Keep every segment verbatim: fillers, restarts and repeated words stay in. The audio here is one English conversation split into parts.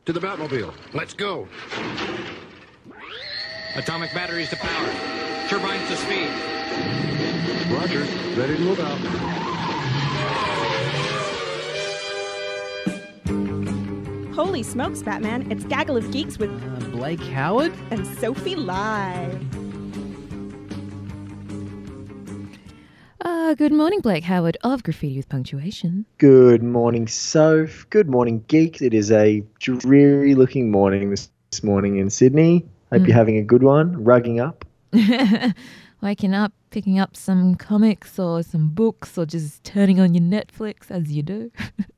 To the Batmobile. Let's go. Atomic batteries to power. Turbines to speed. Roger. Ready to move out. Holy smokes, Batman. It's Gaggle of Geeks with Uh, Blake Howard? and Sophie Live. Uh, good morning, Blake Howard of Graffiti with Punctuation. Good morning, Soph. Good morning, geeks. It is a dreary-looking morning this, this morning in Sydney. Hope Mm. you're having a good one. Rugging up. Waking up, picking up some comics or some books, or just turning on your Netflix as you do.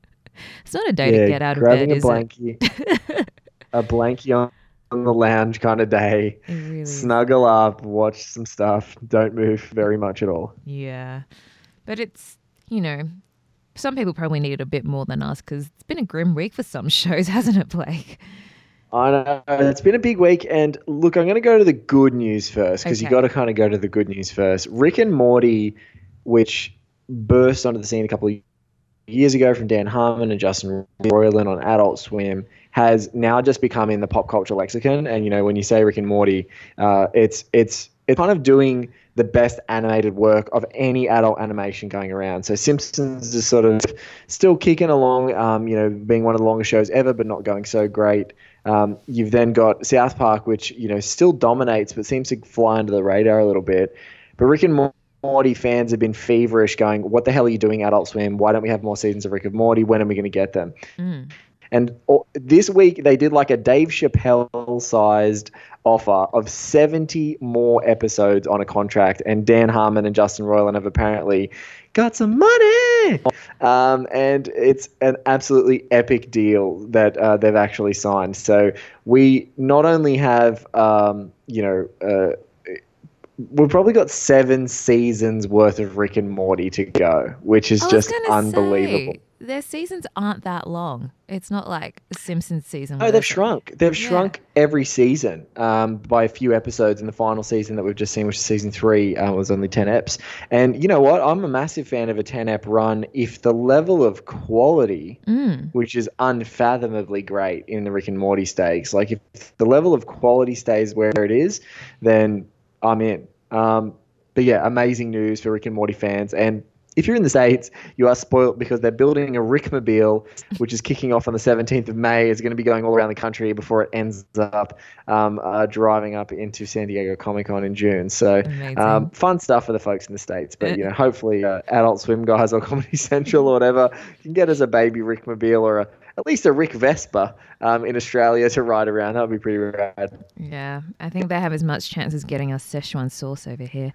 It's not a day yeah, to get out of grabbing bed, a is blankie, a blankie on, on the lounge kind of day. it? It really is. Snuggle up, watch some stuff. Don't move very much at all. Yeah. But it's, you know, some people probably need it a bit more than us because it's been a grim week for some shows, hasn't it, Blake? I know it's been a big week, and look, I'm going to go to the good news first because you Okay. got to kind of go to the good news first. Rick and Morty, which burst onto the scene a couple of years ago from Dan Harmon and Justin Roiland on Adult Swim, has now just become in the pop culture lexicon. And you know, when you say Rick and Morty, uh, it's it's it's kind of doing the best animated work of any adult animation going around. So Simpsons is sort of still kicking along, um, you know, being one of the longest shows ever, but not going so great. Um, you've then got South Park, which, you know, still dominates, but seems to fly under the radar a little bit. But Rick and Morty fans have been feverish going, what the hell are you doing, Adult Swim? Why don't we have more seasons of Rick and Morty? When are we going to get them? Mm. And oh, this week they did like a Dave Chappelle-sized offer of seventy more episodes on a contract, and Dan Harmon and Justin Roiland have apparently got some money. Um, and it's an absolutely epic deal that uh, they've actually signed. So we not only have, um, you know, uh, we've probably got seven seasons worth of Rick and Morty to go, which is I was just gonna unbelievable. say, their seasons aren't that long. It's not like a Simpsons season. No, where they've it's like- shrunk. They've Yeah. shrunk every season um, by a few episodes. In the final season that we've just seen, which is season three, uh, was only ten eps. And you know what? I'm a massive fan of a ten ep run if the level of quality, Mm. which is unfathomably great in the Rick and Morty stakes, like if the level of quality stays where it is, then I'm in. Um, but yeah, amazing news for Rick and Morty fans. And if you're in the States, you are spoilt because they're building a Rickmobile, which is kicking off on the seventeenth of May. It's going to be going all around the country before it ends up um, uh, driving up into San Diego Comic-Con in June. So Amazing. um, fun stuff for the folks in the States. But, you know, hopefully uh, Adult Swim guys or Comedy Central or whatever can get us a baby Rickmobile or a, at least a Rick Vespa um, in Australia to ride around. That would be pretty rad. Yeah, I think they have as much chance as getting us Szechuan sauce over here.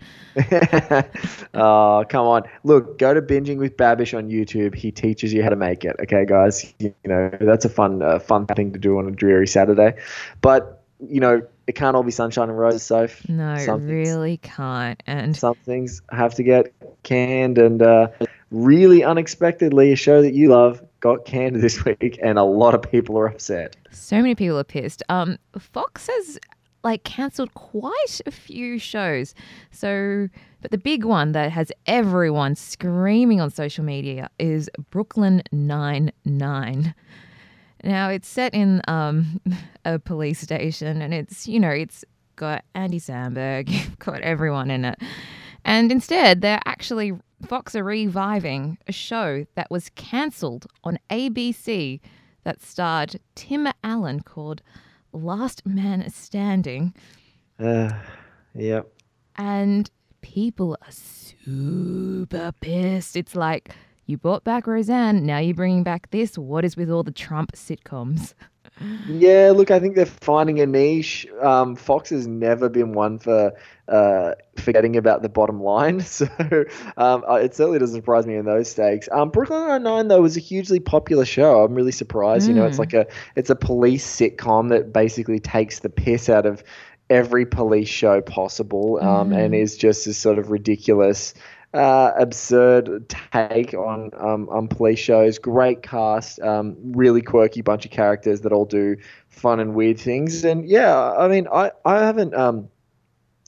Oh, come on. Look, go to Binging with Babish on YouTube. He teaches you how to make it. Okay, guys? You know, that's a fun uh, fun thing to do on a dreary Saturday. But, you know, it can't all be sunshine and roses, Soph. No, it Some things- really can't. And Some things have to get canned, and uh, really unexpectedly, a show that you love got canned this week, and a lot of people are upset. so many people are pissed. Um, Fox has like cancelled quite a few shows. So, but the big one that has everyone screaming on social media is Brooklyn Nine-Nine. Now, it's set in um, a police station, and it's, you know, it's got Andy Samberg, you've got everyone in it. And instead, they're actually, Fox are reviving a show that was cancelled on A B C that starred Tim Allen called Last Man Standing. Uh, yep. And people are super pissed. It's like, you brought back Roseanne, now you're bringing back this. What is with all the Trump sitcoms? Yeah, look, I think they're finding a niche. Um, Fox has never been one for uh, forgetting about the bottom line, so um, uh, it certainly doesn't surprise me in those stakes. Um, Brooklyn Nine-Nine, though, was a hugely popular show. I'm really surprised. You know, it's Mm. like a it's a police sitcom that basically takes the piss out of every police show possible, um, Mhm. and is just this sort of ridiculous. Uh, absurd take on um, on police shows. Great cast, um, really quirky bunch of characters that all do fun and weird things. And yeah, I mean, I I haven't um,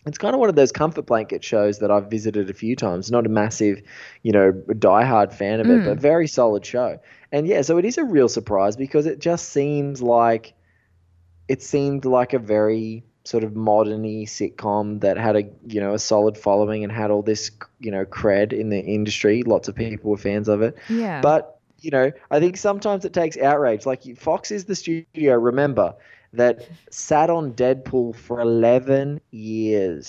it's kind of one of those comfort blanket shows that I've visited a few times. Not a massive, you know, diehard fan of it, but very solid show. And yeah, so it is a real surprise because it just seems like it seemed like a very sort of modern-y sitcom that had a, you know, a solid following and had all this, you know, cred in the industry. Lots of people were fans of it. Yeah. But, you know, I think sometimes it takes outrage. Like Fox is the studio, remember, that sat on Deadpool for eleven years.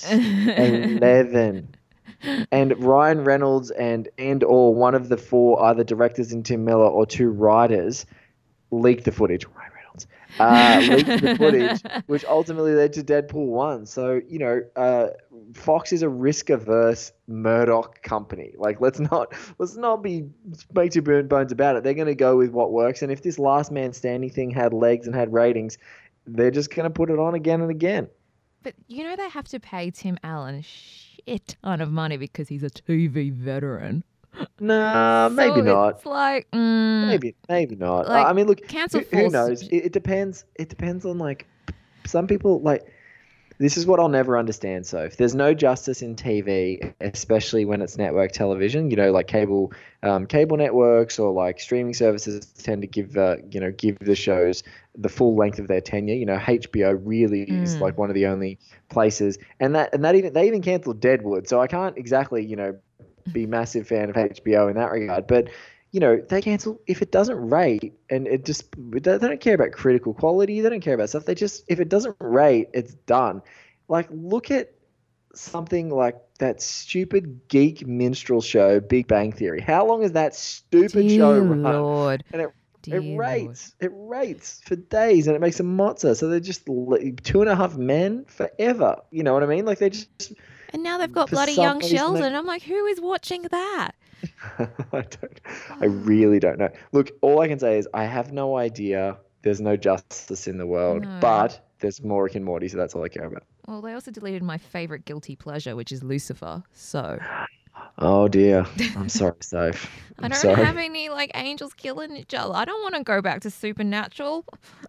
eleven. And Ryan Reynolds and and or one of the four either directors in Tim Miller or two writers leaked the footage. Ryan Reynolds uh, leaked the footage, which ultimately led to Deadpool one. So, you know, uh, Fox is a risk-averse Murdoch company. Like, let's not let's not be make two bones about it. They're going to go with what works. And if this Last Man Standing thing had legs and had ratings, they're just going to put it on again and again. But you know they have to pay Tim Allen a shit ton of money because he's a T V veteran. Nah, maybe so not. It's like mm, Maybe, maybe not. Like, I mean, look, cancel who, who Force- knows? It, it depends. It depends on like some people. Like, this is what I'll never understand. So, if there's no justice in T V, especially when it's network television, you know, like cable, um, cable networks or like streaming services tend to give, uh, you know, give the shows the full length of their tenure. You know, H B O really is Mm. like one of the only places, and that and that even they even canceled Deadwood. So I can't exactly, you know, be massive fan of H B O in that regard, but you know, they cancel if it doesn't rate, and it just they don't care about critical quality, they don't care about stuff. They just if it doesn't rate, it's done. Like, look at something like that stupid geek minstrel show, Big Bang Theory. How long is that stupid Dear show run? Lord. And it Dear it rates, it rates for days, and it makes a mozza. So they're just li- two and a half men forever. You know what I mean? Like they just. And now they've got For bloody some young reason Sheldon. they- I'm like, who is watching that? I don't. I really don't know. Look, all I can say is I have no idea. There's no justice in the world, No. but there's more Rick and Morty, so that's all I care about. Well, they also deleted my favorite guilty pleasure, which is Lucifer. So Oh dear. I'm sorry, Soph. I I'm don't sorry. have any like angels killing each other. I don't want to go back to Supernatural.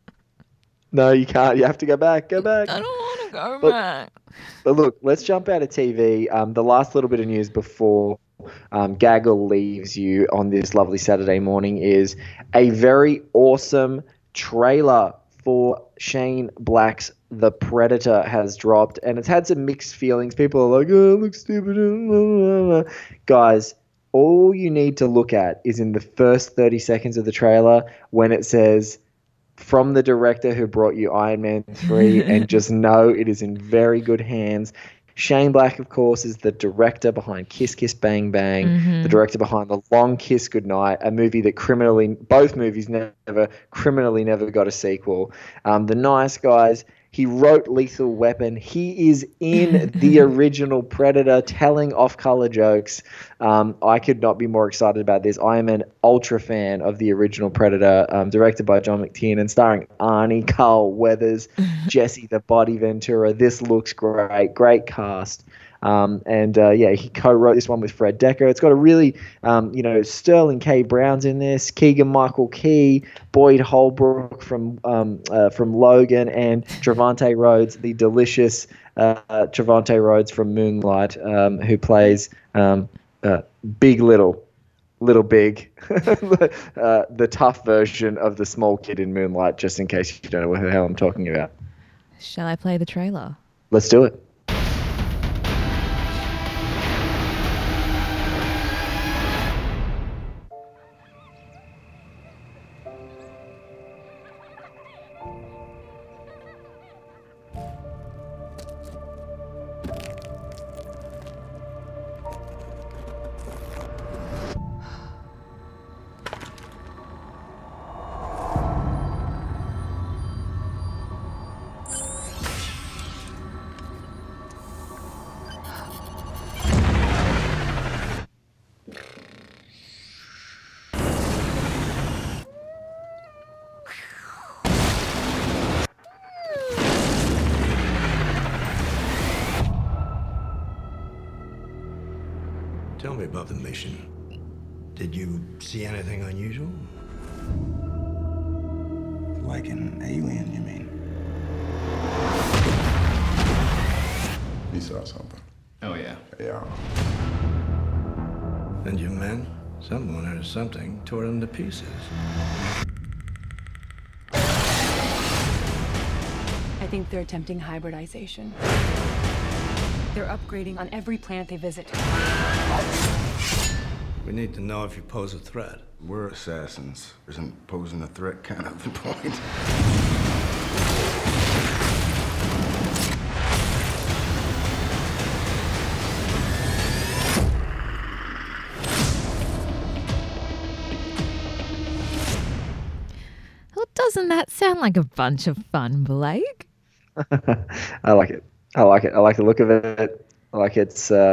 No, you can't. You have to go back. Go back. I don't want to go Look, back. But look, let's jump out of T V. Um, the last little bit of news before um, Gaggle leaves you on this lovely Saturday morning is a very awesome trailer for Shane Black's The Predator has dropped, and it's had some mixed feelings. People are like, oh, it looks stupid. Guys, all you need to look at is in the first thirty seconds of the trailer when it says, from the director who brought you Iron Man three, and just know it is in very good hands. Shane Black, of course, is the director behind Kiss Kiss Bang Bang, Mhm. the director behind The Long Kiss Goodnight, a movie that criminally, both movies never, criminally never got a sequel. Um, The Nice Guys. He wrote Lethal Weapon. He is in the original Predator, telling off-color jokes. Um, I could not be more excited about this. I am an ultra fan of the original Predator, um, directed by John McTiernan, starring Arnie, Carl Weathers, Jesse the Body Ventura. This looks great. Great cast. Um, and uh, yeah, he co-wrote this one with Fred Decker. It's got a really, um, you know, Sterling K. Brown's in this, Keegan Michael Key, Boyd Holbrook from um, uh, from Logan, and Trevante Rhodes, the delicious uh, Trevante Rhodes from Moonlight, um, who plays um, uh, Big Little, Little Big, uh, the tough version of the small kid in Moonlight. Just in case you don't know what the hell I'm talking about, Shall I play the trailer? let's do it. Tell me about the mission. Did you see anything unusual? Like an alien, you mean? He saw something. Oh, yeah. Yeah. And your men? Someone or something tore them to pieces. I think they're attempting hybridization. They're upgrading on every planet they visit. We need to know if you pose a threat. We're assassins. Isn't posing a threat kind of the point? Well, doesn't that sound like a bunch of fun, Blake? I like it. I like it. I like the look of it. I like it's. Uh,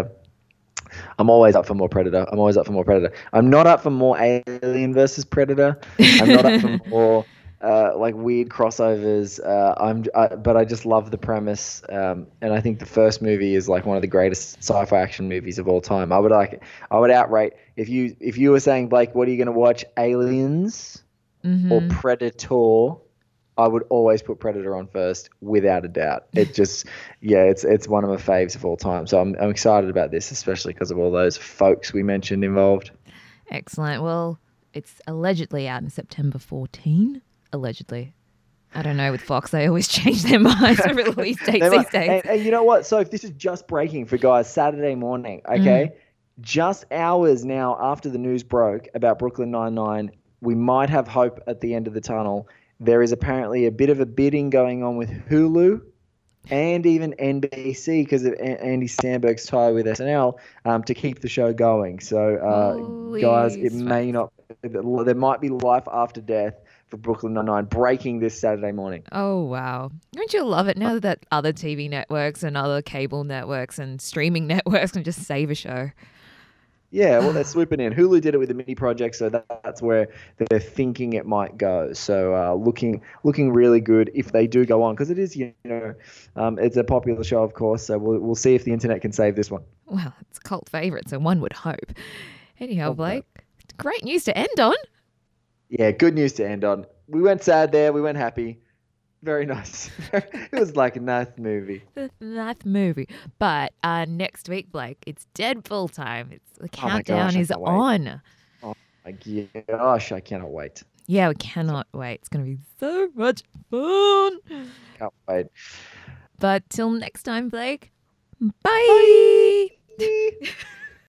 I'm always up for more Predator. I'm always up for more Predator. I'm not up for more Alien versus Predator. I'm not up for more uh, like weird crossovers. Uh, I'm, I, but I just love the premise, um, and I think the first movie is like one of the greatest sci-fi action movies of all time. I would like. I would outright if you if you were saying, Blake, what are you going to watch? Aliens Mm-hmm. or Predator? I would always put Predator on first, without a doubt. It just, yeah, it's it's one of my faves of all time. So I'm I'm excited about this, especially because of all those folks we mentioned involved. Excellent. Well, it's allegedly out in September fourteenth. Allegedly. I don't know. With Fox, they always change their minds for release dates They these might- days. And, and you know what? So if this is just breaking for guys, Saturday morning, okay? Just hours now after the news broke about Brooklyn Nine-Nine, we might have hope at the end of the tunnel. There is apparently a bit of a bidding going on with Hulu and even N B C because of A- Andy Samberg's tie with S N L um, to keep the show going. So, uh, Holy guys, it smokes. may not. There might be life after death for Brooklyn Nine-Nine breaking this Saturday morning. Oh, wow. Don't you love it now that other T V networks and other cable networks and streaming networks can just save a show? Yeah, well, they're swooping in. Hulu did it with the mini project, so that, that's where they're thinking it might go. So uh, looking looking really good if they do go on, because it is, you know, um, it's a popular show, of course. So we'll we'll see if the internet can save this one. Well, it's a cult favourite, so one would hope. Anyhow, Blake, great news to end on. Yeah, good news to end on. We went sad there. We went happy. Very nice. It was like a nice movie. The ninth movie. But uh, next week, Blake, it's Deadpool time. It's the Oh my countdown gosh, I is can't wait. on. My gosh, I cannot wait. Yeah, we cannot wait. It's going to be so much fun. Can't wait. But till next time, Blake, bye. Bye.